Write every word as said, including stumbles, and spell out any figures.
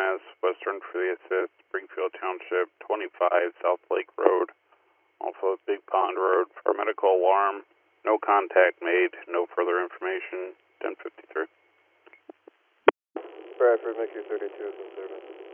Mass, Western for the assist, Springfield Township, twenty-five South Lake Road, also Big Pond Road, for a medical alarm. No contact made, no further information, ten fifty-three. Bradford, make your thirty-two is in service.